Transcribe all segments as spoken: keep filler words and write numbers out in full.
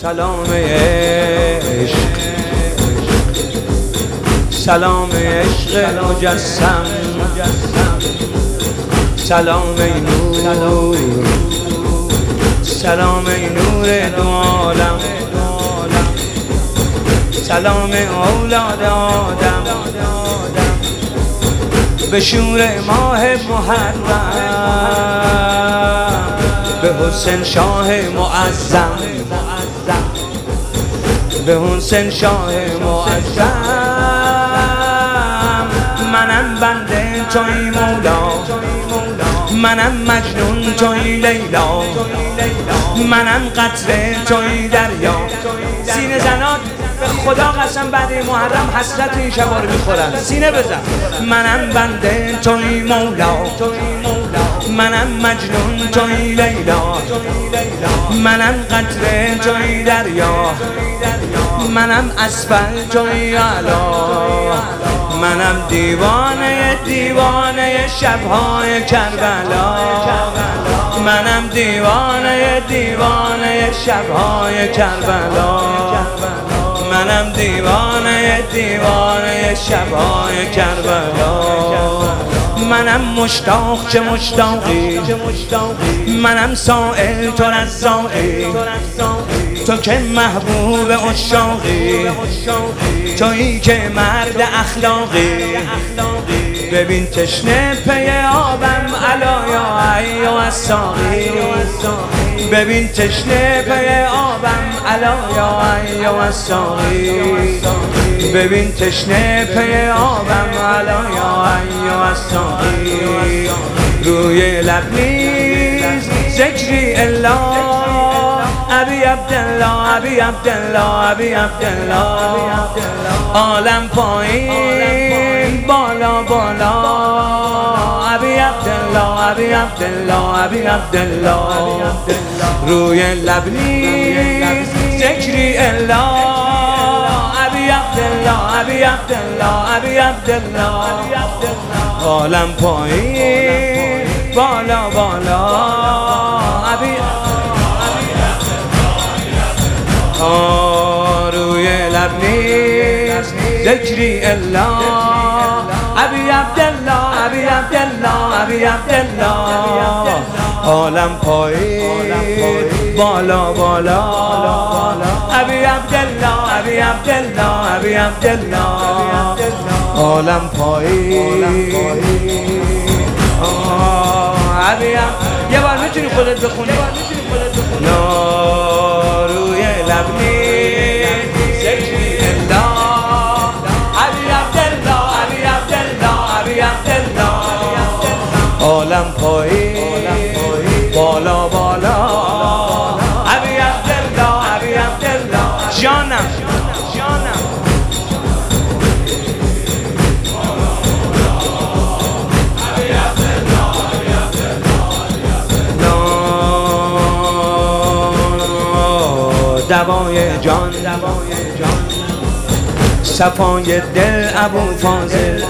سلام عشق، سلام عشق مجسم، سلام ای نور، سلام ای نور دو عالم، سلام اولاد آدم به شور ماه محرم، به حسین شاه معظم، به حسین شاه معظم. منم بنده توی مولا، منم مجنون توی لیلا، منم قطره توی دریا. سینه زنان به خدا قسم بعد محرم حسرت این شبا رو میخورن. سینه بزن. منم بنده توی مولا، منم مجنون توی لیلا، منم قطره توی دریا، منم اسفل توی علا، منم دیوانه دیوانه شبهای کربلا، منم دیوانه دیوانه شبهای کربلا، منم دیوانه دیوانه شبهای کربلا. منم مشتاق چه مشتاقی، منم سائل تو رزاقی، تو که محبوب عشاقی، تویی که مرد اخلاقی. ببین تشنه پی آبم علا یا ای و الساقی، ببین تشنه پی آبم علا یا ای و الساقی، ببین تشنه پی آبم علا یا ای و الساقی. روی لب نیز ذکری الا ابی عبدالله، ابی عبدالله، ابی عبدالله. عالم پایین بالا بالا، ابی عبدالله، ابی عبدالله، ابی عبدالله. روی لب نیز ذکری الا ابی عبدالله، ابی عبدالله، ابی عبدالله. عالم پایین بالا بالا، ابی روی لب نیز ذکری الا ابی عبدالله، ابی عبدالله، ابی عبدالله. عالم پایین بالا بالا، ابی عبدالله، ابی عبدالله، ابی عبدالله. عالم پایین ابی. یه بار میتونی خودت بخونی؟ روی لب نیز ذکری الا ابی عبدالله، ابی عبدالله، ابی عبدالله. عالم پایین بالا بالا، ابی عبدالله، ابی عبدالله. جانم جانم دوای جان، دوای جان، صفای دل ابو فاضل،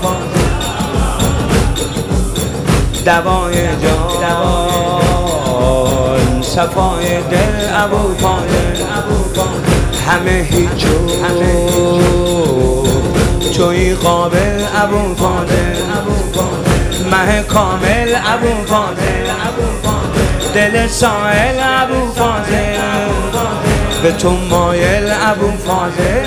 دوای جان، صفای دل ابو فاضل. همه هیچو توی قابل ابو فاضل، مه کامل ابو فاضل، دل سائل ابو فاضل، به تو مایل ابو فاضل.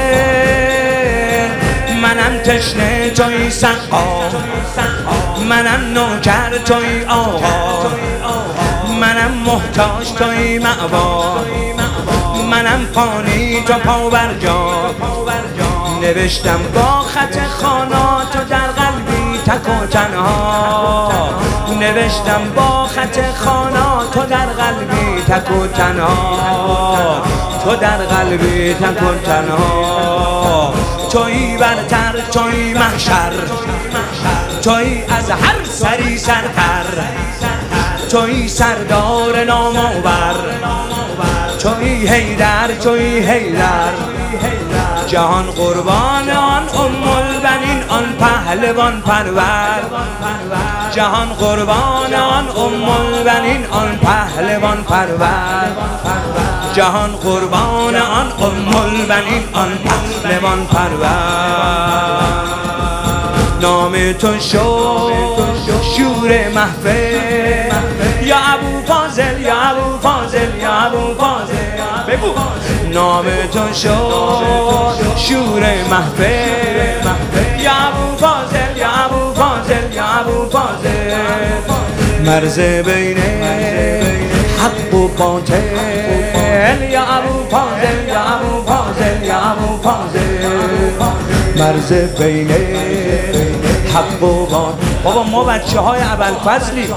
منم تشنه توی سقا، منم نوکر توی آقا، منم محتاج توی مأوا، منم فانی تو پاورجا. نوشتم با خط خانا تو در قلبی تک و تنها، نوشتم با خط خانا تو در قلبی تک و تنها، تو در قلبی تک و تنها. تویی برتر تویی محشر، تویی از هر سری سرتر، تویی سردار نامآور، تویی حیدر، تویی حیدر. جهان قربان آن ام البنین آن پهلوان پرور، جهان قربان آن ام البنین آن پهلوان پرور. جهان قربان آن ام البنین آن پهلوان پرور. نام تو شد شور محفل یا ابو فاضل یا ابو فاضل یا ابو فاضل بگو. نام تو شد شور محفل یا ابو فاضل یا ابو فاضل یا ابو فاضل. مرز بین حق و باطل یا ابو فاضل یا ابو فاضل یا ابو فاضل. مرز بین حق و باطل. بابا ما بچه های ابوالفضلی،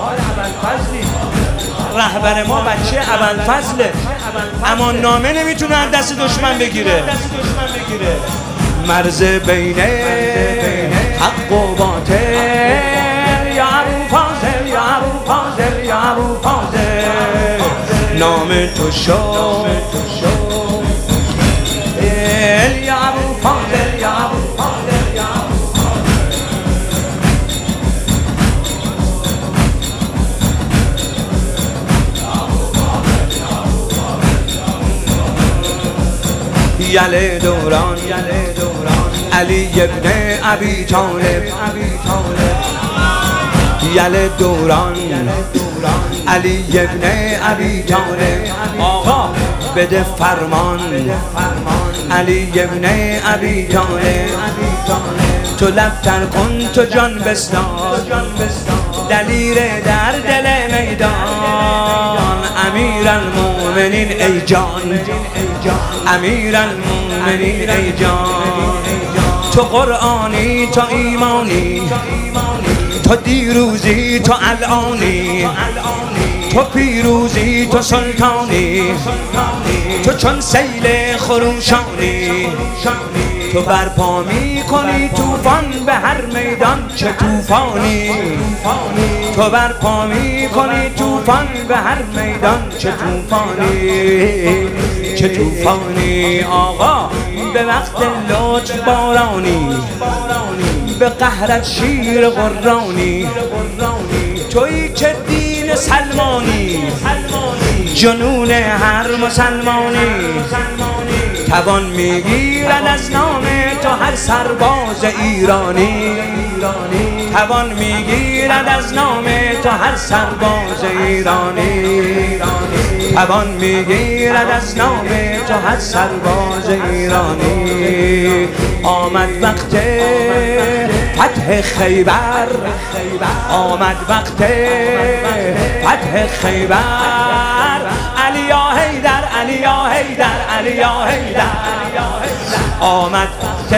رهبر ما بچه ابوالفضله، اما نامه نمیتونه از دست دشمن بگیره. مرز بین حق و باطل یا ابو فاضل یا ابو فاضل یا ابو فاضل. نام تو شد یا ابو فاضل یا ابو فاضل یا ابو یل دوران علی ابن ابی طالب. یل دوران علی ابن ابی طالب. آقا بده فرمان علی ابن ابی طالب. تو لبتر کن تو جان بستان دلیر در دل میدان. امیر المومنین ای جان امیر المومنین ای جان. تو قرآنی تو ایمانی تو دیروزی تو الانی تو پیروزی تو سلطانی تو چون سیل خروشانی. تو برپا می کنی توفان به هر میدان چه توفانی. تو برپا می کنی توفان به هر میدان چه توفانی چه توفانی. آقا به وقت لطف بارانی به قهرت شیر قرانی. تویی که دین سلمانی جنون هر مسلمانی. توان میگیرد از نام تو هر سرباز ایرانی. توان میگیرد از نام تو هر سرباز ایرانی. توان میگیرد از نام تو هر سرباز ایرانی. آمد وقت فتح خیبر آمد وقت فتح خیبر. علی یا حیدر علی یا حیدر علی یا حیدر. آمد وقت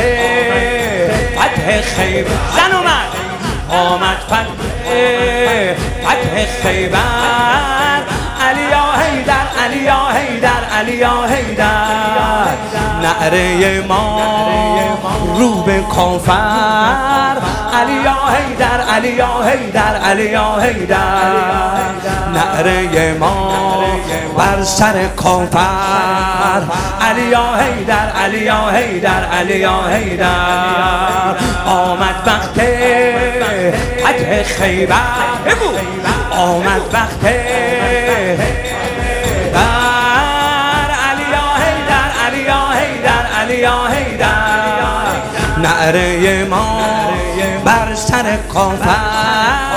فتح خیبر. زن اومد آمد فتح فتح خیبر. علی یا حیدر علی یا حیدر علی یا حیدر. نعره ما رو به کافر. علی یا حیدر علی یا حیدر علی یا حیدر. نعره ما بر سر کافر. علی یا حیدر علی یا حیدر علی یا حیدر. آمد وقت فتح خیبر. بگو آمد وقت علی یا حیدر علی یا حیدر علی یا حیدر. نعره ما بر سر کافر.